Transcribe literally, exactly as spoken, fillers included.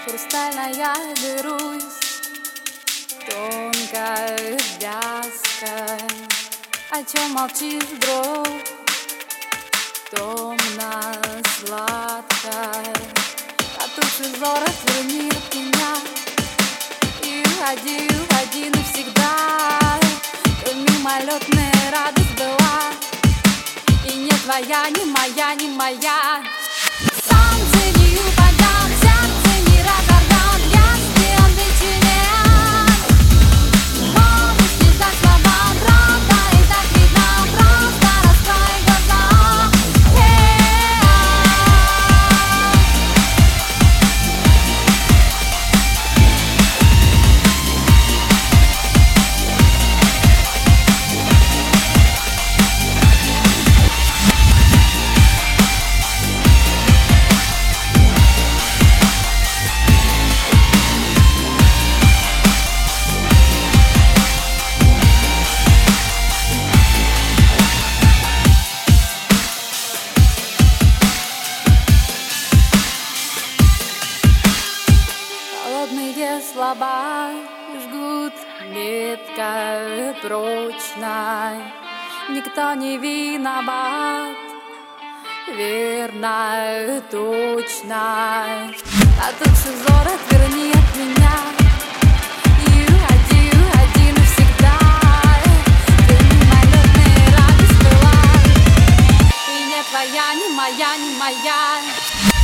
хрустальная берусь, тонкой, вязкой. О чем молчишь вдруг, томно-сладкой? Потухший взор отверни от меня и уходи, уходи навсегда. Ты мимолетная радость была, и не твоя, не моя, не моя. Солнце не упадет, сердце не разорвет, если он вечерен. Можешь не знать слова, правда, и так видно, просто раскрой глаза. Холодные слова жгут ниткой прочной. Никто не виноват, верной, точной. Потухший взор отверни от меня и уходи, уходи навсегда. Ты мимолетная радость была, и не твоя, не моя, не моя.